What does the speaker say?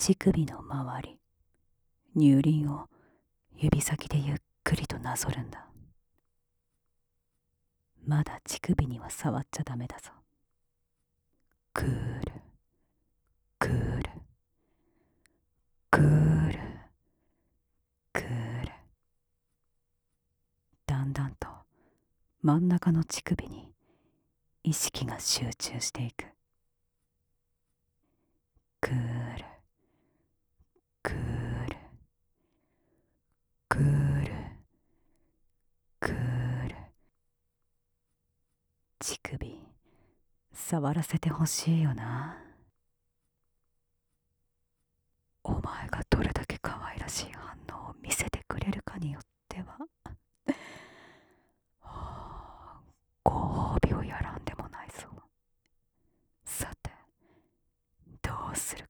乳首の周り、乳輪を指先でゆっくりとなぞるんだ。まだ乳首には触っちゃダメだぞ。クール、クール、クール、クール。だんだんと真ん中の乳首に意識が集中していく。クール、クール、クール、クール。乳首触らせてほしいよな。お前がどれだけ可愛らしい反応を見せてくれるかによってはご褒美をやらんでもないぞ。さて、どうする